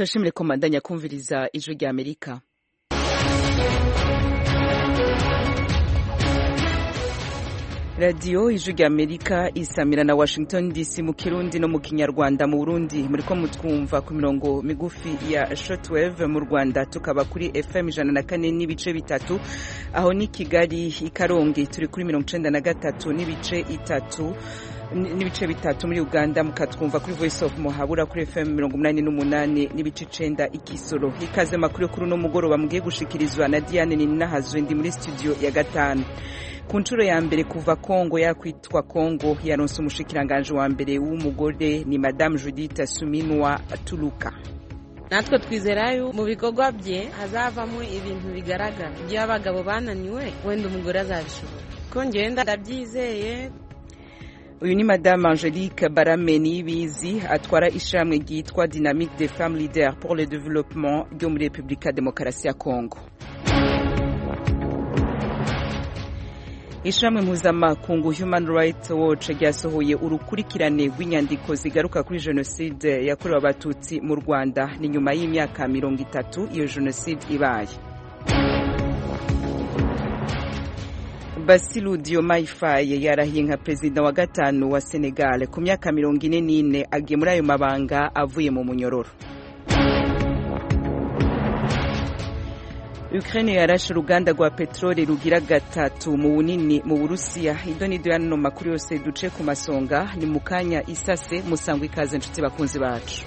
turashimire ko mbandanya kumviriza ijwi rya Amerika. Radio ijwi rya Amerika isamira na Washington DC mu Kirundi no mu Kinyarwanda. Mu Burundi muriko mutwumva ku mirongo migufi ya shortwave, mu Rwanda tukaba kuri FM 104 n'ibice bitatu, aho ni Kigali ikarongi turi kuri 93 n'ibice bitatu, muri Uganda mukatwumva kuri Voice of Muhabura kuri FM 88 n'ibice 9 ikisoro. Ikaze makuru kuri no mugoroba mugiye gushikirizwa na Diane Ninahazwe, ndi muri studio ya gatanu. Ku nshuro ya mbere kuva Kongo yakwitwa Kongo yaronse umushikiranganje wa mbere w'umugore ni Madame Judith Suminwa Tuluka. Natwe twizerayo mu bikorwa bye hazavamo ibintu bigaragara. Iyo abagabo bananiwe wenda umugore azabishobora. Ko ngenda ndabyizeye. Uyu ni Madame Angelique Barameni Bizi atwara ishamwe ryitwa Dynamique des Femmes Leaders pour le Développement ryo muri Republika Demokarasi ya Kongo. Ishamwe mpuzamakungu Human Rights Watch ryasohoye urukurikirane rw'inyandiko zigaruka kuri jenoside yakorewe abatutsi mu Rwanda ni nyuma y'imyaka 30 iyo jenoside ibaye. Bassirou Diomaye Faye yarahiye nka perezida wa gatanu wa Senegal ku myaka 44 agiye muri ayo mabanga avuye mu munyororo. Ukraine yarashe uruganda rwa petroli rugira gatatu mu bunini mu Burusiya. Idonido yano makuru yose duce ku masonga ni mukanya isase. Musangwe ikaze nshuti bakunzi bacu.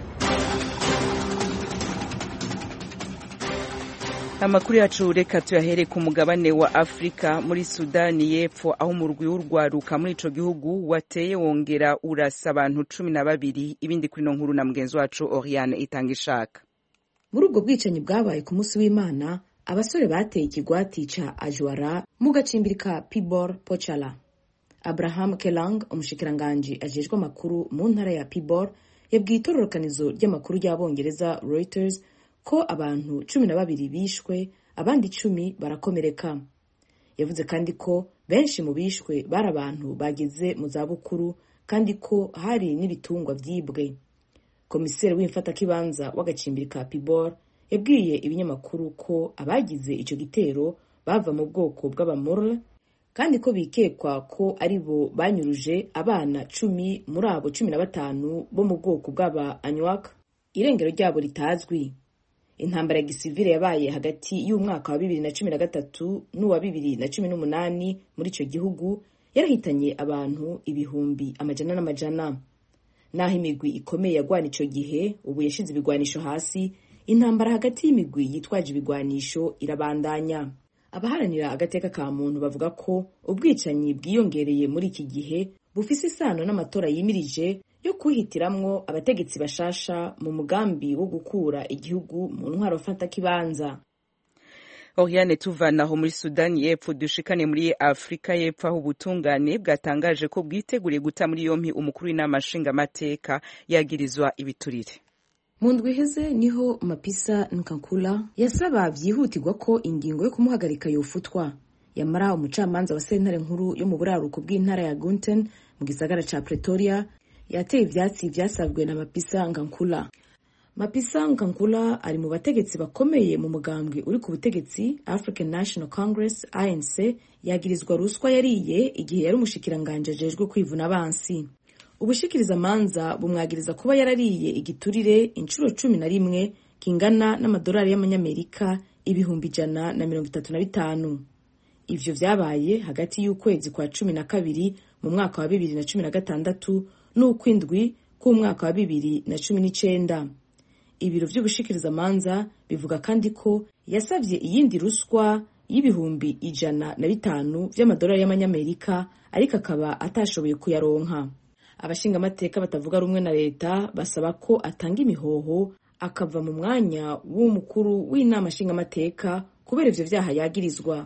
Amakuru yacu reka tuyahere ku mugabane wa Afrika, muri Sudani y'Epfo, aho umurwi w'urwaruka muri ico gihugu wateye wongera urasa abantu 12. Ibindi kuri no nkuru na mugenzi wacu Oriane Itangishaka. Muri ubwo bwicanyi bwabaye ku munsi w'Imana, abasore bateye ikigwati ca Ajwara mu gacimbiri ka Pibor Pochala. Abraham Kelang, umushikiranganje ajejwe amakuru mu ntara ya Pibor, yabwiye itororokanizo ry'amakuru y'Abongereza Reuters ko abantu 12 bishwe, abandi 10 barakomereka. Yavuze kandi ko benshi mu bishwe bari abantu bageze mu zabukuru kandi ko hari n'ibitungwa vyibwe. Komiseri w'imfatakibanza w'agacimbiri ka Pibor yabwiye ibinyamakuru ko abagize ico gitero bava mu bwoko bw'abamorle kandi ko bikekwa ko ari bo banyuruje abana 10 muri abo 15 bo mu bwoko bw'aba Anywak, irengero ryabo ritazwi. Intambara ya gisivile yabaye hagati y'umwaka wa 2013 n'uwa 2018 muri ico gihugu yarahitanye abantu ibihumbi amajana n'amajana. Naho imigwi ikomeye yagwana ico gihe ubu yashize ibigwanisho hasi, intambara hagati y'imigwi yitwaje ibigwanisho irabandanya. Abaharanira agateka ka muntu bavuga ko ubwicanyi bwiyongereye muri iki gihe bufise isano n'amatora yimirije yo kwihitiramwo abategetsi bashasha mu mugambi wo gukura igihugu mu ntwaro mfatakibanza. Oriane tuvanaho muri Sudani y'Epfo dushikane muri Afrika y'Epfo, aho ubutungane bwatangaje ko bwiteguriye guta muri yompi umukuru w'inama nshingamateka yagirizwa ibiturire. Mu ndwi iheze niho Mapisa Nkankula yasaba vyihutirwa ko ingingo yo kumuhagarika yofutwa. Yamara umucamanza wa sentare nkuru yo mu buraruko bw'intara ya Gauteng mu gisagara ca Pretoria yateye ivyatsi vyasabwe na Mapisa Nkankula. Mapisa Nkankula ari mu bategetsi bakomeye mu mugambwe uri ku butegetsi African National Congress ANC, yagirizwa ruswa yariye igihe yari umushikiranganje ajejwe kwivuna abansi. Ubushikiriza manza bumwagiriza kuba yarariye igiturire inshuro 11 kingana n'amadolari y'amanyamerika 135. Ivyo vyabaye hagati y'ukwezi kwa 12 mu mwaka wa 2016 n'ukwindwi k'umwaka wa 2019. Ibiro vy'ubushikiriza manza bivuga kandi ko yasavye iyindi ruswa y'ibihumbi 105 vy'amadolari y'amanyamerika, ariko akaba atashoboye kuyaronka. Abashinga amateka batavuga rumwe na leta basaba ko atanga imihoho akava mu mwanya w'umukuru w'inama nshinga amateka kubera ivyo vyaha yagirizwa.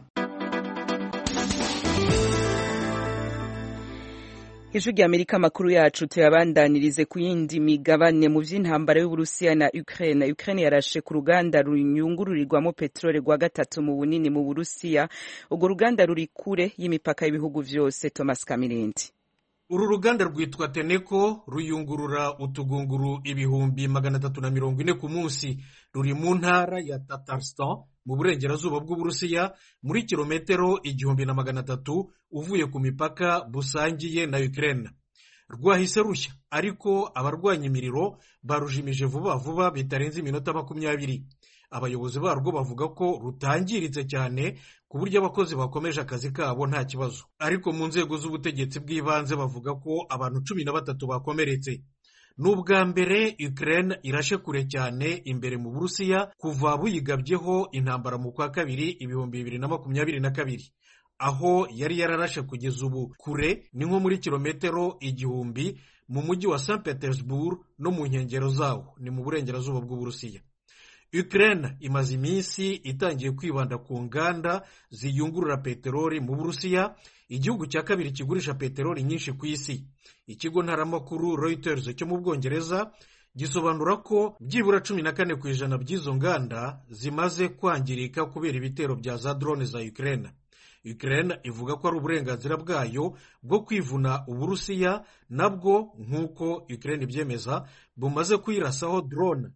Ijwi rya Amerika makuru yacu tuyabandanirize ku yindi migabane mu vy'intambara y'Uburusiya na Ukraine. Ukraine yarashe ku ruganda runyungururirwamo petrole rwa gatatu mu bunini mu Burusiya. Urwo ruganda ruri kure y'imipaka y'ibihugu vyose. Thomas Kamirindi. uru ruganda rwitwa Tenneco ruyungurura utugunguru 340 ku munsi. Ruri mu ntara ya Tatarstan mu burengerazuba bw'Uburusiya muri kilometero 1300 uvuye ku mipaka busangiye na Ukraine. Rwahise rushya ariko abarwanya imiriro barujimije vuba vuba bitarenze iminota 20. Abayobozi barwo bavuga ko rutangiritse cyane ku buryo abakozi bakomeje akazi kabo nta kibazo, ariko mu nzego z'ubutegetsi bw'ibanze bavuga ko abantu 13 bakomeretse. N'ubwa mbere Ukraine irashe kure cyane imbere mu Burusiya kuva buyigabyeho intambara mu kwa kabiri 2022, aho yari yararashe kugeza ubu kure ni nko muri kilometero 1000 mu mujyi wa St Petersburg no mu nkengero zawo ni mu burengerazuba bw'Uburusiya. Ukraine imaze iminsi itangiye kwibanda ku nganda ziyungurura peteroli mu Burusiya, igihugu cya kabiri kigurisha peteroli nyinshi ku isi. Ikigo ntaramakuru Reuters cyo mu Bwongereza gisobanura ko byibura 14% by'izo nganda zimaze kwangirika kubera ibitero bya za drone za Ukraine. Ukraine ivuga ko ari uburenganzira bwayo bwo kwivuna Uburusiya nabwo nk'uko Ukraine ibyemeza bumaze kwirasaho drone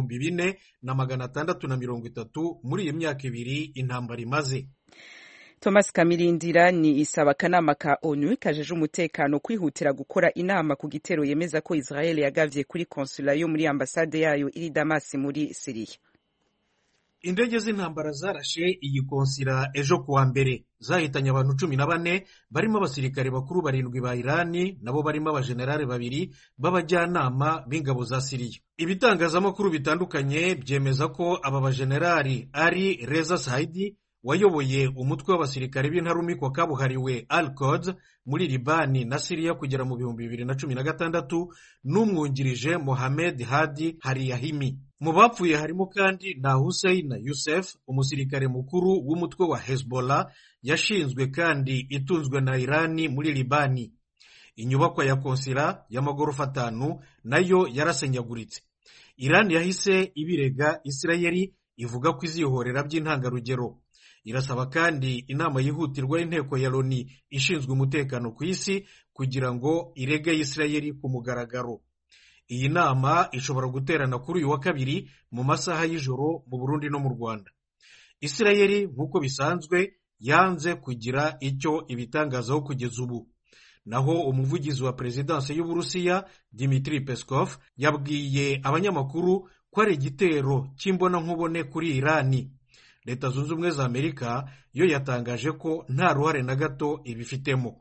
4,630 muri iyi myaka ibiri intambara imaze. Thomas Kamirindira ni isaba akanama ka ONU kajeje umutekano kwihutira gukora inama ku gitero yemeza ko Israel yagavye kuri konsula yo muri ambasade yayo iri Damas muri Syria. Indege z'intambara zarashe iyi konsila ejo kuwa mbere zahitanye abantu 14 barimo abasirikare bakuru 7 ba Irani nabo barimo abajenerali 2 b'abajyanama b'ingabo za Syria. Ibitangazamakuru bitandukanye byemeza ko aba bajenerali ari Reza Saidi wayoboye umutwe w'abasirikare b'intarumikwa kabuhariwe Al-Quds muri Libani na Syria kugera mu 2016 n'umwungirije Mohamed Hadi Hariyahimi. Mu bapfuye harimo kandi na Hussein Youssef, umusirikare mukuru w'umutwe wa Hezbollah yashinzwe kandi itunzwe na Irani muri Libani. Inyubako ya konsila y'amagorofa 5 nayo yarasenyaguritse. Irani yahise ibirega Isirayeli ivuga ko izihorera by'intangarugero. Irasaba kandi inama yihutirwa y'inteko ya Loni ishinzwe umutekano ku isi kugira ngo irege Isirayeli ku mugaragaro. Iyi nama ishobora guterana kuri uyu wa kabiri mu masaha y'ijoro mu Burundi no mu Rwanda. Isirayeli nk'uko bisanzwe yanze kugira icyo ibitangazaho kugeza ubu. Naho umuvugizi wa Perezidansi y'Uburusiya Dmitry Peskov yabwiye abanyamakuru ko ari igitero cy'imbona nkubone kuri Irani. Leta Zunze Ubumwe za Amerika yo yatangaje ko nta ruhare na gato ibifitemo.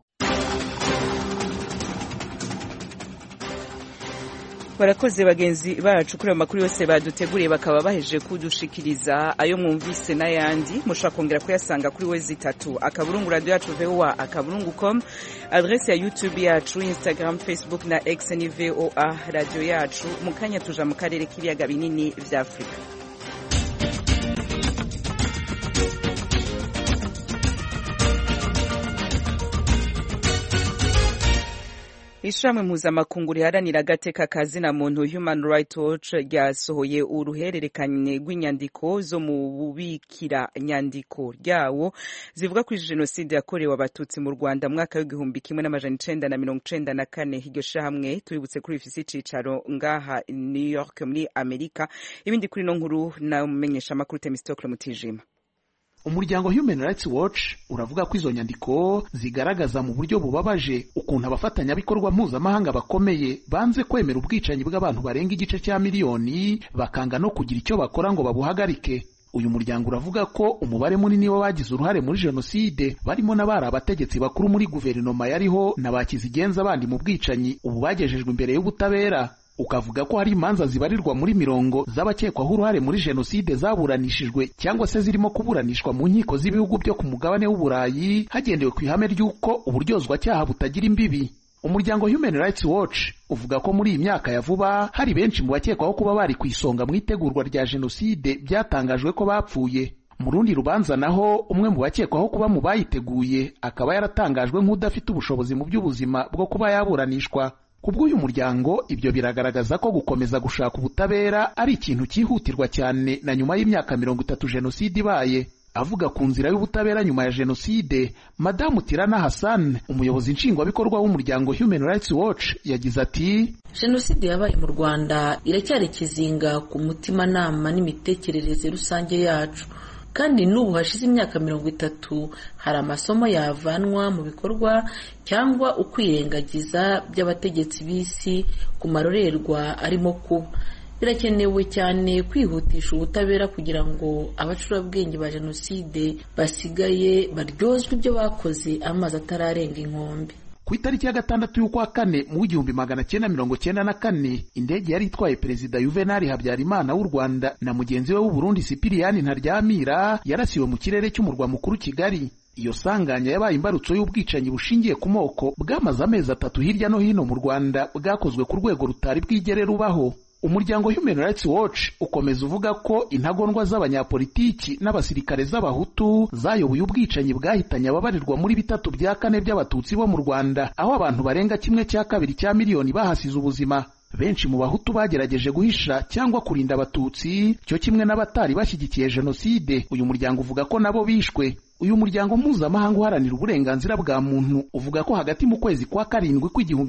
Barakoze bagenzi bacu kuri amakuru yose baduteguriye bakaba baheje kudushikiriza ayo mwumvise n'ayandi mushaka kongera kuyasanga kuri wezi 3 akaburungu radio yacu voa.com, adresse ya YouTube yacu, Instagram, Facebook na X ni VOA radio yacu. Mukanya tuja mu karere k'ibiyaga binini vya Afrika. Ishami mpuzamakungu riharanira agateka kazina muntu Human Rights Watch ryasohoye uruhererekanye rw'inyandiko zo mu bubikira nyandiko ryawo zivuga ko jenoside yakorewe abatutsi mu Rwanda mwaka w'1994. Iryo shahamwe tuributse kuri ifisi cicaro ngaha New York muri Amerika. Ibindi kuri no nkuru na mumenyesha makuru Temistokle Mutijima. Umuryango Human Rights Watch uravuga ko izo nyandiko zigaragaza mu buryo bubabaje ukuntu abafatanyabikorwa mpuzamahanga bakomeye banze kwemera ubwicanyi bw'abantu barenga igice cya miliyoni bakanga no kugira icyo bakora ngo babuhagarike. Uyu muryango uravuga ko umubare munini w'abagize uruhare muri jenoside barimo n'abari abategetsi bakuru muri guverinoma yariho na bakizigenza abandi mu bwicanyi ubu bagejejwe imbere y'ubutabera. Ukavuga ko hari imanza zibarirwa muri 100 z'abakekwaho uruhare muri jenoside zaburanishijwe cyangwa se zirimo kuburanishwa mu nkiko z'ibihugu byo ku mugabane w'Uburayi hagendewe ku ihame ry'uko uburyozwacyaha butagira imbibi. Umuryango Human Rights Watch uvuga ko muri iyi myaka ya vuba hari benshi mu bakekwaho kuba bari ku isonga mu itegurwa rya jenoside byatangajwe ko bapfuye. Mu rundi rubanza naho umwe mu bakekwaho kuba mu bayiteguye akaba yaratangajwe nk'udafite ubushobozi mu by'ubuzima bwo kuba yaburanishwa. Kubw'uyu muryango ibyo biragaragaza ko gukomeza gushaka ubutabera ari ikintu cyihutirwa cyane na nyuma y'imyaka 30 jenoside ibaye. Avuga ku nzira y'ubutabera nyuma ya jenoside, Madamu Tirana Hassan, umuyobozi nshingwabikorwa w'umuryango Human Rights Watch, yagize ati: Jenoside yabaye mu Rwanda iracyari kizinga ku mutimanama n'imitekerereze rusange yacu, kandi n'ubu hashize imyaka 30 hari amasomo yavanwa mu bikorwa cyangwa ukwirengagiza by'abategetsi b'isi ku marorerwa arimo kuba. Birakenewe cyane kwihutisha ubutabera kugira ngo abacurabwenge ba jenoside basigaye baryozwe ibyo bakoze amazi atararenga inkombe. Ku itariki ya 6 y'ukwa kane mu 1994, indege yari itwaye Perezida Juvenal Habyarimana w'u Rwanda na mugenzi we w'u Burundi Cyprien Ntaryamira yarasiwe mu kirere cy'umurwa mukuru Kigali. Iyo sanganya yabaye imbarutso y'ubwicanyi bushingiye ku moko bwamaze amezi 3 hirya no hino mu Rwanda, bwakozwe ku rwego rutari bwigere rubaho. Umuryango Human Rights Watch ukomeza uvuga ko intagondwa z'abanyapolitiki n'abasirikare z'abahutu zayoboye ubwicanyi bwahitanye ababarirwa muri 3/4 by'abatutsi bo mu Rwanda, aho abantu barenga 1/2 cya miliyoni bahasize ubuzima. Benshi mu bahutu bagerageje guhisha cyangwa kurinda abatutsi, cyo kimwe n'abatari bashyigikiye jenoside. Uyu muryango uvuga ko nabo bishwe. Uyu muryango mpuzamahanga uharanira uburenganzira bwa muntu uvuga ko hagati mu kwezi kwa 7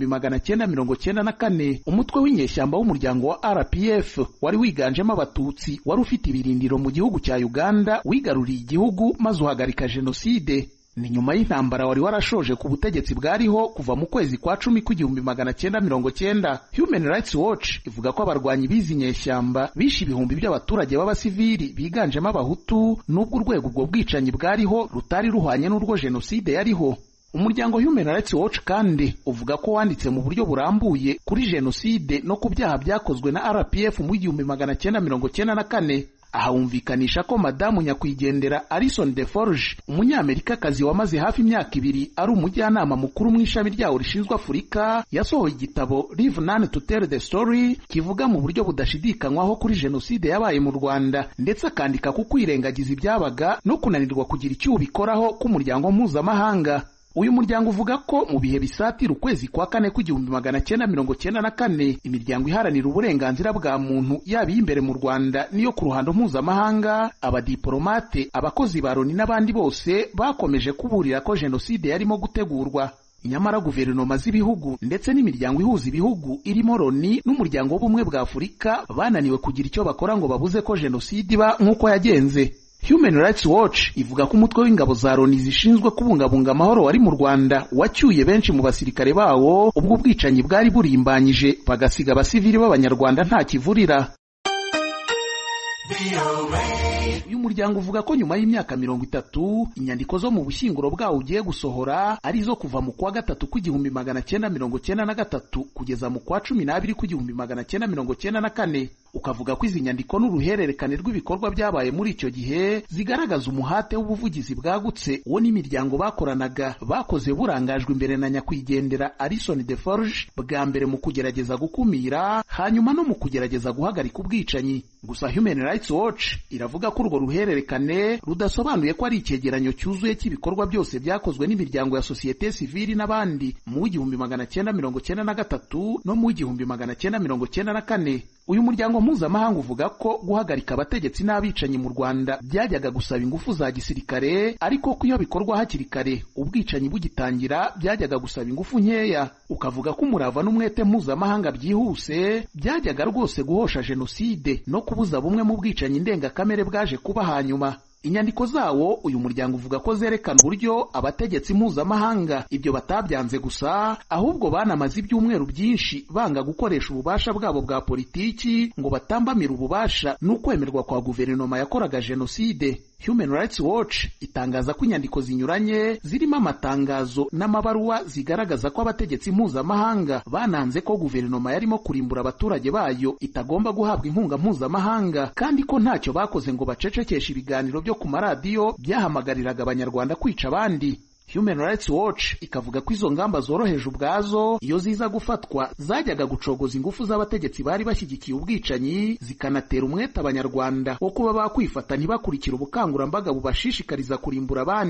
1994 umutwe w'inyeshyamba w'umuryango wa RPF wari wiganjemo abatutsi wari ufite ibirindiro mu gihugu cya Uganda wigaruriye igihugu maze uhagarika jenoside. Ni nyuma y'intambara wari warashoje ku butegetsi bwariho kuva mu kwezi kwa 10 1990. Human Rights Watch ivuga ko abarwanyi bizi nyeshyamba bishe ibihumbi by'abaturage b'abasivili biganjemo abahutu, nubwo urwego ubwo bwicanyi bwariho rutari ruhwanye n'urwo jenoside yariho. Umuryango Human Rights Watch kandi uvuga ko wanditse mu buryo burambuye kuri jenoside no ku byaha byakozwe na RPF mu 1994. Aha humvikanisha ko Madamu Nyakwigendera Alison Deforge, umunyamerikakazi wamaze hafi imyaka 2 ari umujyanama mukuru mu ishami ryawo rishinzwe Afurika, yasohoye igitabo Live None to Tell the Story kivuga mu buryo budashidikanywaho kuri jenoside yabaye mu Rwanda, ndetse akandika ku kwirengagiza ibyabaga no kunanirwa kugira icyo ubikoraho k'umuryango mpuzamahanga. Uyu muryango uvuga ko mu bihe bisatira ukwezi kwa 4 1994 imiryango iharanira uburenganzira bwa muntu yaba imbere mu Rwanda niyo ku ruhando mpuzamahanga, abadiplomate, abakozi ba Loni n'abandi bose bakomeje kuburira ko jenoside yarimo gutegurwa. Nyamara guverinoma z'ibihugu ndetse n'imiryango ihuza ibihugu irimo Loni n'umuryango w'ubumwe bwa Afurika bananiwe kugira icyo bakora ngo babuze ko jenoside iba nk'uko yagenze. Human Rights Watch ivuga ko umutwe w'ingabo za Loni zishinzwe kubungabunga amahoro wari mu Rwanda wacyuye benshi mu basirikare bawo ubwo ubwicanyi bwari burimbanyije, bagasiga abasivili b'abanyarwanda nta kivurira. Uyu muryango uvuga ko nyuma y'imyaka 30 inyandiko zo mu bushyinguro bwawo ugiye gusohora arizo kuva mu kwa 3 1993 kugeza mu kwa 12 1994. Ukavuga ko izi nyandiko n'uruhererekane rw'ibikorwa byabaye muri icyo gihe zigaragaza umuhate w'ubuvugizi bwagutse uwo n'imiryango bakoranaga bakoze burangajwe imbere na Nyakwigendera Alison Deforge, bwa mbere mu kugerageza gukumira, hanyuma no mu kugerageza guhagarika ubwicanyi. Gusa Human Rights Watch iravuga ko urwo ruhererekane rudasobanuye ko ari icyegeranyo cyuzuye cy'ibikorwa byose byakozwe n'imiryango ya societe civile n'abandi mu 1993 no mu 1994. Uyu muryango mpuzamahanga uvuga ko guhagarika abategetsi n'abicanyi mu Rwanda byajyaga gusaba ingufu za gisirikare, ariko ko iyo bikorwa hakiri kare ubwicanyi bugitangira byajyaga gusaba ingufu nkeya. Ukavuga ko umurava n'umwete mpuzamahanga byihuse byajyaga rwose guhosha jenoside no kubuza bumwe mu bwicanyi ndengakamere bwaje kuba hanyuma. Inyandiko zawo uyu muryango uvuga ko zerekana uburyo abategetsi mpuzamahanga ibyo batabyanze gusa, ahubwo banamaze ibyumweru byinshi banga gukoresha ububasha bwabo bwa politiki ngo batambamire ububasha n'ukwemerwa kwa guverinoma yakoraga jenoside. Human Rights Watch itangaza ko inyandiko zinyuranye zirimo amatangazo n'amabaruwa zigaragaza ko abategetsi mpuzamahanga bananze ko guverinoma yarimo kurimbura abaturage bayo itagomba guhabwa inkunga mpuzamahanga, kandi ko ntacyo bakoze ngo bacecekeshe ibiganiro byo ku maradiyo byahamagariraga abanyarwanda kwica abandi. Human Rights Watch ikavuga ko izo ngamba zoroheje ubwazo iyo ziza gufatwa zajyaga gucogoza ingufu z'abategetsi bari bashyigikiye ubwicanyi, zikanatera umwete abanyarwanda wo kuba bakwifata ntibakurikira ubukangurambaga bubashishikariza kurimbura abandi.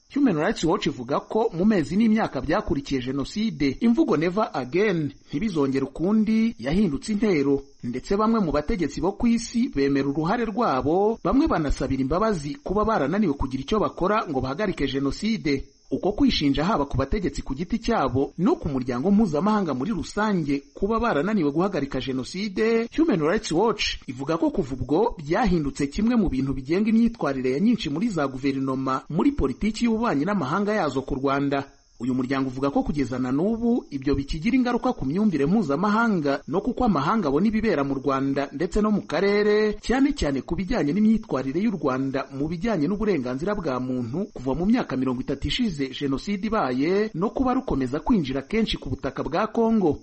Human Rights Watch ivuga ko mu mezi n'imyaka byakurikiye jenoside imvugo never again ntibizongera ukundi yahindutse intero, ndetse bamwe mu bategetsi bo ku isi bemera uruhare rwabo, bamwe banasabira imbabazi kuba barananiwe kugira icyo bakora ngo bahagarike jenoside. Uko kwishinja haba ku bategetsi ku giti cyabo no ku muryango mpuzamahanga muri rusange kuba barananiwe guhagarika jenoside, Human Rights Watch ivuga ko kuva ubwo byahindutse kimwe mu bintu bigenga imyitwarire ya nyinshi muri za guverinoma muri politiki y'ububanyi n'amahanga yazo ku Rwanda. Uyu muryango uvuga ko kugeza na n'ubu ibyo bikigira ingaruka ku myumvire mpuzamahanga no kuko amahanga abona ibibera mu Rwanda ndetse no mu karere, cyane cyane ku bijyanye n'imyitwarire y'u Rwanda mu bijyanye n'uburenganzira bwa muntu kuva mu myaka 30 ishize jenoside ibaye no kuba rukomeza kwinjira kenshi ku butaka bwa Kongo.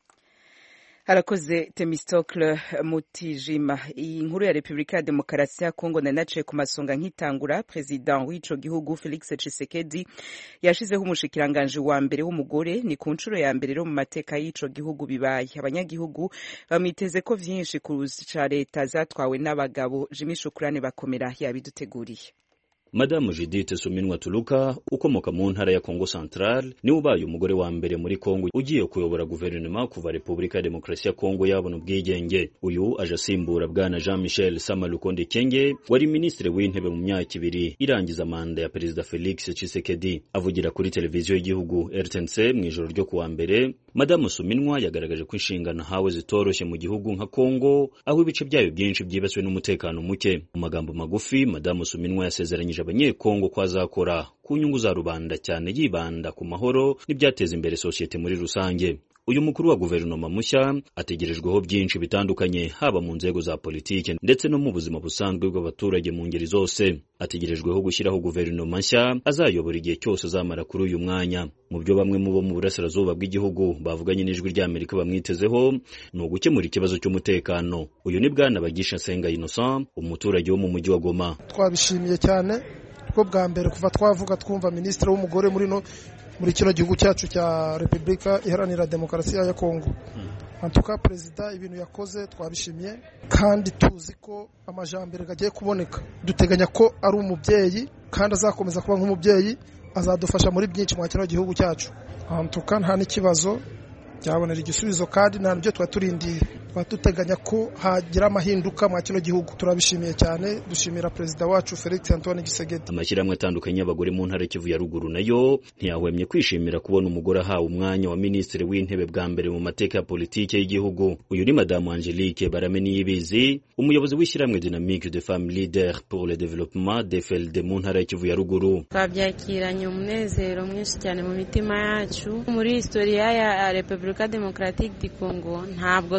Harakoze Temistocle Mutijima. Iyi nkuru ya Republika ya Demokarasi ya Kongo nanaciye ku masonga nk'itangura. President w'ico gihugu Felix Tshisekedi yashizeho umushikiranganje wa mbere w'umugore, ni ku nshuro ya mbere mu mateka y'ico gihugu bibaye. Abanyagihugu bamiteze ko vyinshi kurusha leta zatwawe n'abagabo. Jimmy Shukrani bakomera yabiduteguriye. Madamu Judith Suminwa Tuluka ukomoka mu ntara ya Kongo Central ni ubaye umugore wa mbere muri Kongo ugiye kuyobora guverinoma kuva Republika ya Demokarasi ya Kongo yabona ubwigenge. Uyu aje asimbura bwana Jean-Michel Sama Lukonde Kyenge wari ministre w'intebe mu myaka 2 irangiza manda ya Perezida Felix Tshisekedi. Avugira kuri televiziyo y'igihugu RTNC mu ijoro ryo kuwa mbere, Madamu Suminwa yagaragaje ko inshingano hawe zitoroshye mu gihugu nka Kongo aho ibice byayo byinshi byibasiwe n'umutekano muke. Mu magambo magufi, Madamu Suminwa yasezeranyije abanyekongo ko azakora ku nyungu za rubanda, cyane yibanda ku mahoro n'ibyateza imbere sosiyete muri rusange. Uyu mukuru wa guverinoma mushya ategerejweho byinshi bitandukanye, haba mu nzego za politike ndetse no mu buzima busanzwe bw'abaturage mu ngeri zose. Ategerejweho gushyiraho guverinoma nshya azayobora igihe cyose azamara kuri uyu mwanya. Mu byo bamwe mu bo mu burasirazuba bw'igihugu bavuganye n'ijwi ry'Amerika bamwitezeho ni ugukemura ikibazo cy'umutekano. Uyu ni bwana Bagisha Senga Innocent, umuturage wo mu mujyi wa Goma. Twabishimiye cyane ko bwa mbere kuva twavuga twumva ministre w'umugore muri kino gihugu cyacu cya Republika Iharanira Demokarasi ya Kongo. Antuka President ibintu yakoze twabishimiye kandi tuzi ko amajambere gagiye kuboneka. Duteganya ko ari umubyeyi kandi azakomeza kuba nk'umubyeyi, azadufasha muri byinshi mu kino gihugu cyacu. Antuka nta n'ikibazo cyabonera igisubizo kandi nta nibyo twaturindiye. Twatuteganya ko hagira amahinduka mu kino gihugu. Turabishimiye cyane, dushimira President wacu Felix Antoine Tshisekedi. Amashyirahamwe atandukanye y'abagore mu ntara Kivu ya ruguru nayo ntiyahwemye kwishimira kubona umugore ahawe umwanya wa ministre w'intebe bwa mbere mu mateka ya politike y'igihugu. Uyu ni Madamu Angelique Baramenyibizi, umuyobozi w'ishyirahamwe Dynamique de Femmes Leaders pour le Développement DFLD mu ntara Kivu ya ruguru. Twabyakiranye umunezero mwinshi cyane mu mitima yacu. Muri historia ya Republika Democratique du Congo ntabwo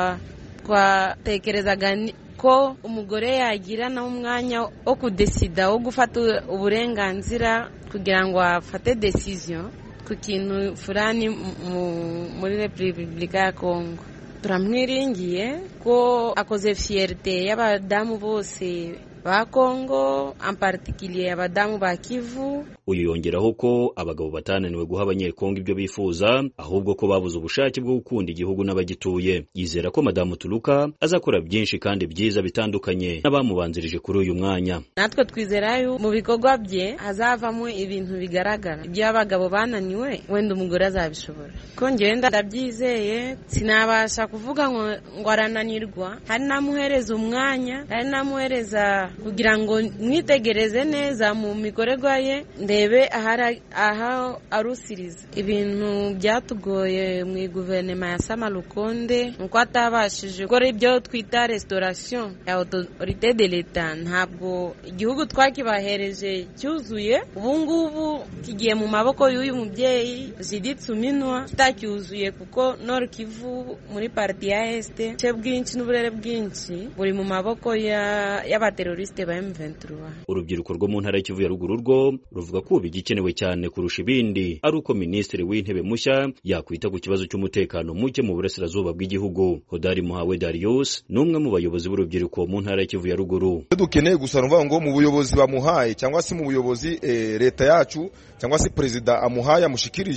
twatekerezaga ko umugore yagira na umwanya wo kudesida, wo gufata uburenganzira kugira ngo afate decision ku kintu fulani muri Republika ya Kongo. Turamwiringiye ko akoze fierté y'abadamu bose ba Kongo, en particulier abadamu ba Kivu. Uyu yongeraho ko abagabo batananiwe guha abanyekongo ibyo bifuza, ahubwo ko babuze ubushake bwo gukunda igihugu n'abagituye. Yizera ko Madamu Tuluka azakora byinshi kandi byiza bitandukanye n'abamubanzirije kuri uyu mwanya. Natwe twizera mu bikorwa bye hazavamo ibintu bigaragara. Ibyo abagabo bananiwe wenda umugore azabishobora. Ko njye ndabyizeye, sinabasha kuvuga ngo arananirwa. Hari namuhereza umwanya, hari namuhereza kugira ngo mwitegereze neza mu mikorerwa ye, ndebe aha arusiriza. Ibintu byatugoye mu guverinoma ya Sama Lukonde nuko atabashije gukora ibyo twita restauration ya autorité de l'État. Ntabwo igihugu twakibahereje cyuzuye, ubu ngubu kigiye mu maboko y'uyu mubyeyi Judith Suminwa, kitacyuzuye kuko Nord Kivu muri parti ya Est cye bwinshi n'uburere bwinshi buri mu maboko y'abateroriste ba M23. Urubyiruko rwo mu ntara Kivu ya ruguru rwo ruvuga ko bigikenewe cyane kurusha ibindi ari uko ministre w'intebe mushya yakwita ku kibazo cy'umutekano muke mu burasirazuba bw'igihugu. Hodari Muhawe Darius n'umwe mu bayobozi b'urubyiruko mu ntara Kivu ya ruguru. Dukeneye gusa numva ngo mu buyobozi bamuhaye cyangwa se mu buyobozi leta yacu cyangwa se president amuhaye amushikirije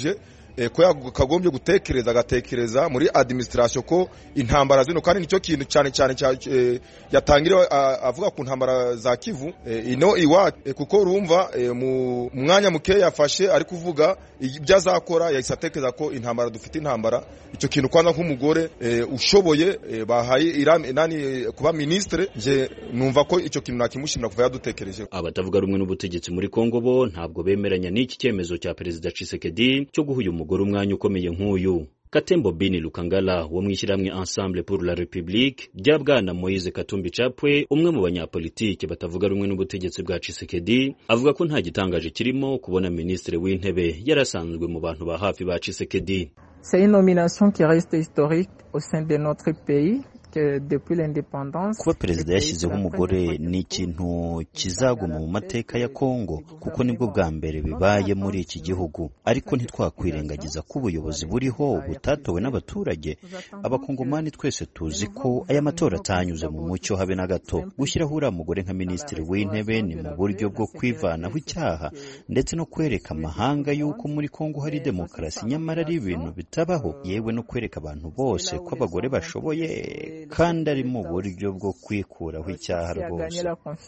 ko yakagombye gutekereza agatekereza muri administration ko intambara zino kandi nicyo kintu cyane yatangiriwe avuga ku ntambara za Kivu ino iwa kuko urumva mu mwanya muke yafashe ari kuvuga ibyo azakora yahise atekereza ko intambara dufite intambara icyo kintu kwanza nk'umugore ushoboye bahaye nani kuba ministre nje numva ko icyo kintu nakimushimira kuva yadutekereje. Abatavuga rumwe n'ubutegetsi muri Kongo bo ntabwo bemeranya n'iki cyemezo cya Perezida Tshisekedi cyo guha uyu mugore umwanya ukomeye nk'uyu. Katembo Bini Lukangala wo mwishiramwe Ensemble pour la République bya bwana Moise Katumbi Chapwe umwe mu banyapolitike batavuga rumwe n'ubutegetsi bwa Tshisekedi avuga ko nta gitangaje kirimo kubona ministre w'intebe yarasanzwe mu bantu ba hafi ba Tshisekedi. C'est une nomination qui reste historique au sein de notre pays. Kuba perezida yashyizeho umugore ni ikintu kizaguma mu mateka ya Kongo kuko nibwo bwa mbere bibaye muri iki gihugu, ariko ntitwakwirengagiza ko ubuyobozi buriho butatowe n'abaturage. Abakongomani twese tuzi ko aya matora atanyuze mu mucyo habe na gato. Gushyiraho uriya mugore nka minisitiri w'intebe ni mu buryo bwo kwivanaho icyaha ndetse no kwereka amahanga yuko muri Kongo hari demokarasi, nyamara ari ibintu bitabaho, yewe no kwereka abantu bose ko abagore bashoboye kandi ari mu buryo bwo kwikuraho icyaha rwose.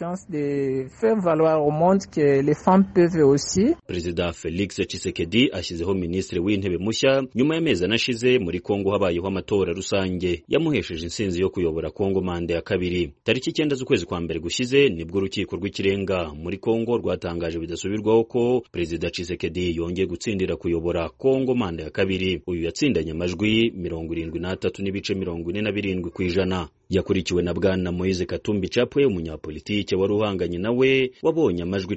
Perezida Felix Tshisekedi ashyizeho minisitiri w'intebe mushya nyuma y'amezi anashize muri Kongo habayeho amatora rusange yamuhesheje insinzi yo kuyobora Kongo manda ya kabiri. Tariki 9 z'ukwezi kwa mbere gushize nibwo urukiko rw'ikirenga muri Kongo rwatangaje bidasubirwaho ko Perezida Tshisekedi yongeye gutsindira kuyobora Kongo manda ya kabiri. Uyu yatsindanye amajwi 73.47 kwijana. Yakurikiwe na bwana Moise Katumbi Chapwe umunyapolitike wari uhanganye nawe wabonye amajwi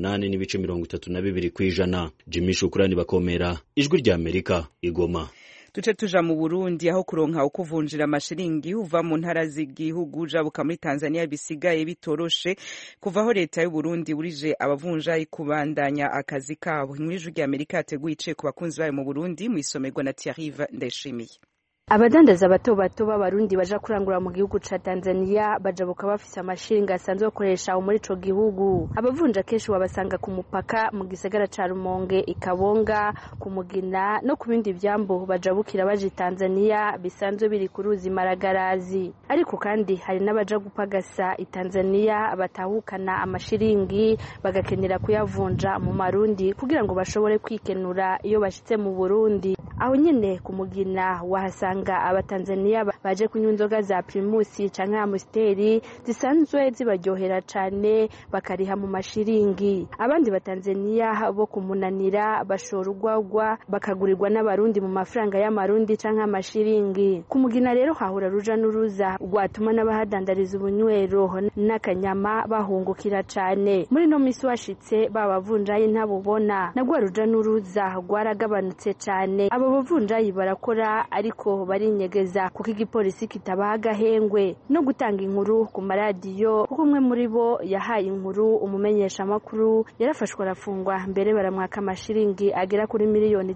18.32 kwijana. Jimmy Shukrani Bakomera, Ijwi rya Amerika, Igoma. Tuce tuja mu Burundi aho kuronka ukuvunjira amashiringi uva mu ntara z'igihugu jabuka muri Tanzania bisigaye bitoroshe kuvaho leta y'u Burundi burije abavunjayi kubandanya akazi kabo. Ijwi rya Amerika yateguye ice ku bakunzi bayo mu Burundi mu isomerwa na Thierry Ndayishimiye. Abadandaza bato b'abarundi baja kurangura mu gihugu ca Tanzania bajabuka bafise amashiringi asanzwe bakoresha muri ico gihugu. Abavunja kenshi wabasanga ku mupaka mu gisagara ca Rumonge, Ikabonga, ku Mugina no ku bindi vyambo bajabukira baje Tanzania bisanzwe biri ku ruzi Maragarazi. Ariko kandi hari n'abaja gupagasa i Tanzania batahukana amashiringi bagakenera kuyavunja mu marundi kugira ngo bashobore kwikenura iyo bashitse mu Burundi. Aho nyene ku Mugina wahasanga abatanzania baje kunywa inzoga za Primus canke Amstel zisanzwe zibaryohera cane bakariha mu mashiringi. Abandi batanzania bo kumunanira bashora urwagwa bakagurirwa n'abarundi mu mafaranga y'amarundi canke amashiringi. Ku Mugina rero hahura ruja n'uruza rwatuma n'abahadandariza ubunywero n'akanyama bahungukira cane. Muri no misi washitse babavunjayi ntabubona nagwa ruja n'uruza rwaragabanutse cane. Abo bavunjayi barakora ariko barinyegeza kuko igipolisi kitabaha agahengwe no gutanga inkuru ku maradiyo kuko umwe muri bo yahaye inkuru umumenyesha makuru yarafashwe arafungwa mbere baramwaka amashiringi agera kuri miliyoni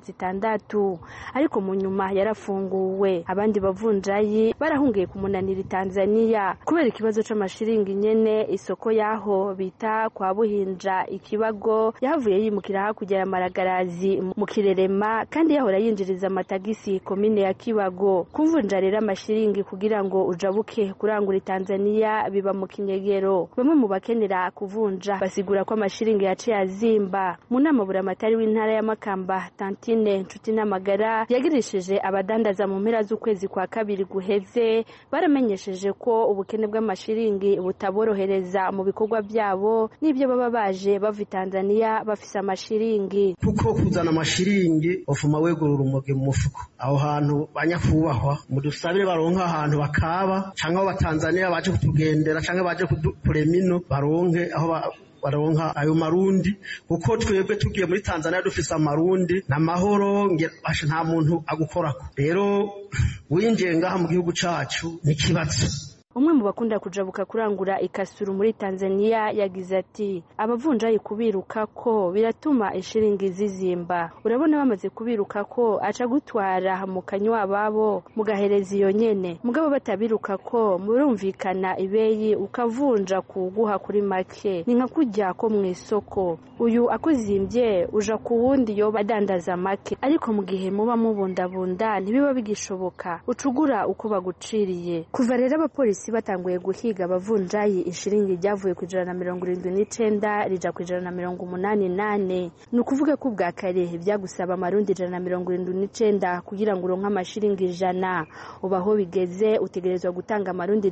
6 ariko mu nyuma yarafunguwe. Abandi bavunjayi barahungiye kumunanira Tanzania kubera ikibazo c'amashiringi nyene. Isoko yaho bita kwa Buhinja Ikibago yahavuye yimukira hakurya ya Maragarazi mu Kirerema kandi yahora yinjiriza amatagisi komine ya Kibago. Kuvunja rero amashiringi kugira ngo ujabuke kurangura Tanzania biba mu kinyegero. Bamwe mu bakenera kuvunja basigura ko amashiringi yaciye azimba. Mu nama buramatari w'intara ya Makamba Tantine Nshuti n'Amagara yagirishije abadandaza mu mpera z'ukwezi kwa kabiri guheze baramenyesheje ko ubukene bw'amashiringi butaborohereza mu bikorwa byabo n'ibyo baba baje bava Tanzania bafise amashiringi. Kuko kuzana amashiringi ofuma wegurura umuge mu mufuko aho hantu banyakubahwa mudusabire baronka ahantu bakaba canke abatanzania baje kutugendera canke baje kuremino baronke aho baronka ayo marundi kuko twebwe tugiye muri Tanzania dufise amarundi na mahoro ngira nta muntu agukorako. Rero winjiye ngaha mu gihugu cacu ni kibazo umwe mu bakunda kujabuka kurangura ikasuru muri Tanzania yagize ati abavunjayi kubiruka ko biratuma ishiringi zizimba, urabona bamaze kubiruka ko aca gutwara mu kanywa babo mugahereza iyo nyene, mugabo batabiruka ko murumvikana ibeyi ukavunja kuguha kuri make, ni nka kujya ko mu isoko uyu akuzimbye uja ku wundi yo badandaza make, ariko mu gihe muba mubundabunda ntibiba bigishoboka ucugura uko baguciriye. Kuva rero abapolisi batanguye guhiga abavunjayi ishiringi ryavuye ku 179 rija ku 188, ni ukuvuga ko ubwa kare byagusaba amarundi 179 kugira ngo uronke amashiringi 100, ubaho bigeze utegerezwa gutanga amarundi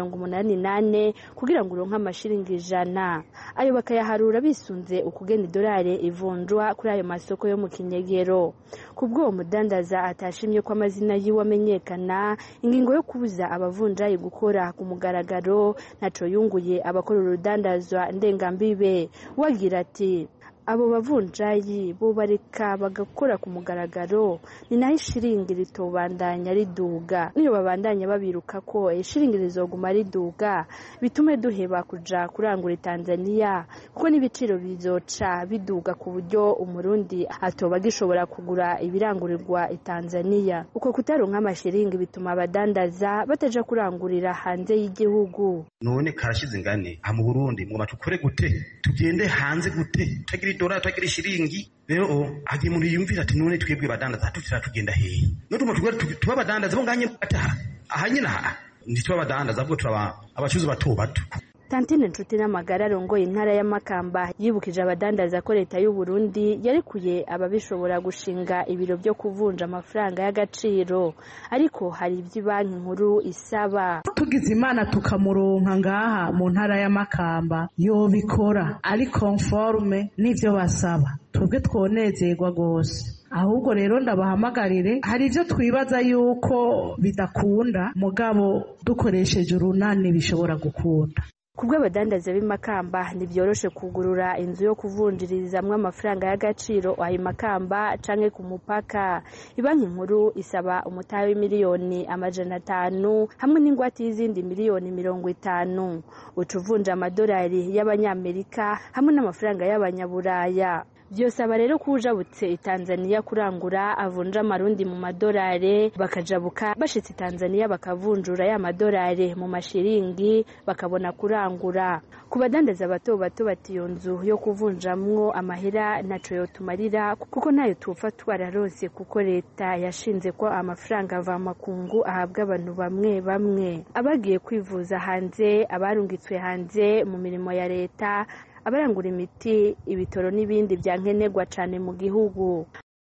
188 kugira ngo uronke amashiringi 100. Ayo bakayaharura bisunze ukugena idolari ivunjwa kuri ayo masoko yo mu kinyegero. Kubwo uwo mudandaza atashimye ko amazina yiwe amenyekana, ingingo yo kubuza abavunjayi gukora ku mugaragaro naco yunguye abakora urudandazwa ndengambibe. Wagira ati abo bavunjayi bo bareka bagakora ku mugaragaro, ni naho ishiringi ritobandanya riduga. Niyo babandanya babiruka ko ishiringi rizoguma riduga, bitume duheba kuja kurangura Tanzania, kuko n'ibiciro bizoca biduga ku buryo umurundi atoba gishobora kugura ibirangurirwa Tanzania. Uko kutaronka amashiringi bituma abadandaza bataja kurangurira hanze y'igihugu. None karashize ngane mu Burundi ngo batukore gute, tugende hanze gute, tagira idora tagira shiringi. Rero agiye muri yumvira ati none twebwe badandaza tutira tugenda hehe, no tuba badandaza bo nganye ataha ahanyina ndi tuba badandaza bwo turaba abacuzi bato bato. Tantine Nshuti n'amagara arongoye intara ya Makamba yibukije abadandaza ko leta y'u Burundi yarikuye ababishobora gushinga ibiro byo kuvunja amafaranga y'agaciro, ariko hari iby'ibanki nkuru isaba. Tugize Imana tukamuronka ngaha mu ntara ya Makamba yobikora ari conforme n'ivyo basaba, twebwe twonezerwa gose. Ahubwo rero ndabahamagarire, hari ivyo twibaza yuko bidakunda, mugabo dukoresheje urunani bishobora gukunda. Kubwo abadandaza b'Imakamba ntibyoroshe kugurura inzu yo kuvunjirizamwe amafaranga y'agaciro ayo Makamba canke ku mupaka. Ibanki nkuru isaba umutahe w'imiliyoni 500 hamwe n'ingwate y'izindi miliyoni 50, ucuvunja amadolari y'abanyamerika hamwe n'amafaranga y'abanyaburaya. Byosaba rero kujabutse Tanzania kurangura avunja amarundi mu madolari, bakajabuka bashitse Tanzania bakavunjura ya madolari mu mashiringi bakabona kurangura. Kubadandaza bato bato batiyo nzu yo kuvunjamwo amahera naco yotumarira, kuko nayo tupfa twararose, kuko leta yashinze ko amafaranga ava makungu ahabwa abantu bamwe bamwe. Abagiye kwivuza hanze, abarungitswe hanze mu mirimo ya leta, abarangura imiti, ibitoro n'ibindi byankenerwa cyane mu gihugu.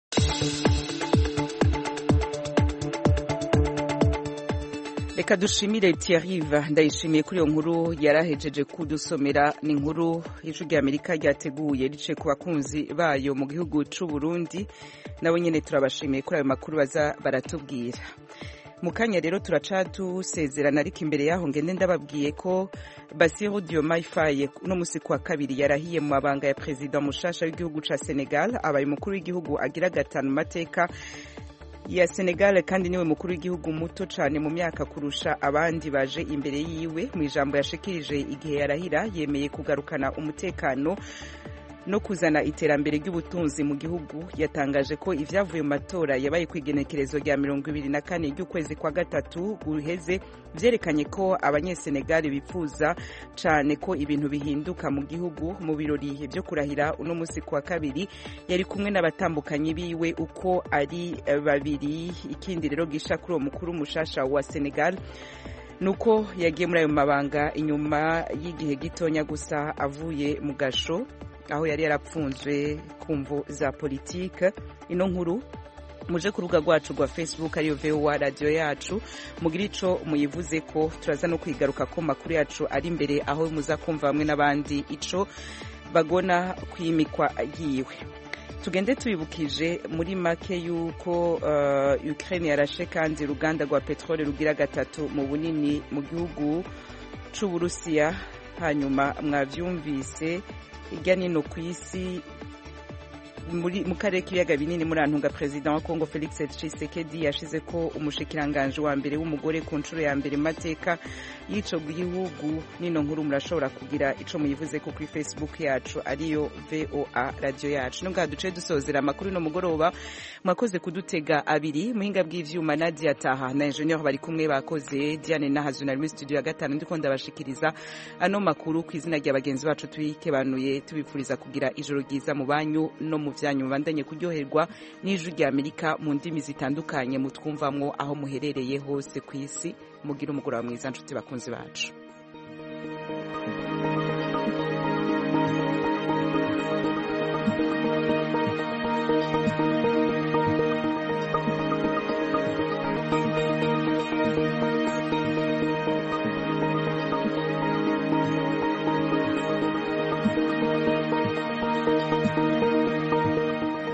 Reka dushimire Thierry Ndayishimiye kuri iyo nkuru yarahejeje kudusomera. Ni inkuru y'Ijwi ry'Amerika ryateguye rice ku bakunzi bayo mu gihugu c'u Burundi, nabo nyene turabashimiye kuri ayo makuru baza baratubwira. Mu kanya rero turaca dusezerana, ariko imbere yaho ngende ndababwiye ko Bassirou Diomaye Faye no musi kwa kabiri yarahiye mu mabanga ya president mushasha w'igihugu ca Senegal, abaye umukuru w'igihugu agira gatanu mateka ya Senegal, kandi niwe mukuru w'igihugu muto cyane mu myaka kurusha abandi baje imbere yiwe. Mu ijambo yashikirije igihe yarahira, yemeye kugarukana umutekano no kuzana iterambere ry'ubutunzi mu gihugu. Yatangaje ko ivyavuye mu matora yabaye kwigenekerezo rya 24 ry'ukwezi kwa gatatu guheze vyerekanye ko abanyesenegali bifuza cane ko ibintu bihinduka mu gihugu. Mu birori byo kurahira uno musi kwa kabiri yari kumwe n'abatambukanyi biwe uko ari babiri. Ikindi rero gisha kuri uwo mukuru mushasha wa Senegal nuko yagiye muri ayo mabanga inyuma y'igihe gitonya gusa avuye mu gasho aho yari yarapfunzwe kumvo za politike. Ino nkuru muje ku rubuga rwacu rwa Facebook ariyo VOA radio yacu, mugira ico muyivuze ko turaza no kwigaruka ko makuru yacu ari imbere, aho muza kumva bamwe n'abandi ico bagona kwimikwa yiwe. Tugende tuyibukije muri make yuko Ukraine yarashe kandi uruganda rwa petrole rugira gatatu mu bunini mu gihugu c'u Burusiya. Hanyuma mwavyumvise hirya nino ku isi mu karere k'ibiyaga binini muri antunga perezida wa Kongo Felix Tshisekedi yashize ko umushikiranganje wa mbere w'umugore ku nshuro ya mbere mateka y'ico gihugu. Nino nkuru murashobora kugira ico muyivuze ko kuri Facebook yacu ariyo VOA radio yacu. Nunga duce dusozera amakuru no mugoroba, mwakoze kudutega abiri muhinga bw'ivyuma Nadia Taha na engineer bari kumwe bakoze Diane Nahazu na studio ya gatanu ndiko ndabashikiriza ano makuru ku izina rya bagenzi bacu twikebanuye tubipfuriza kugira ijoro ryiza mu banyu no mu vyanyu bandanye kuryoherwa n'ijwi rya Amerika mu ndimi zitandukanye mutwumvamwo aho muherereye hose ku isi. Mugira umugoroba mwiza nshuti bakunzi bacu.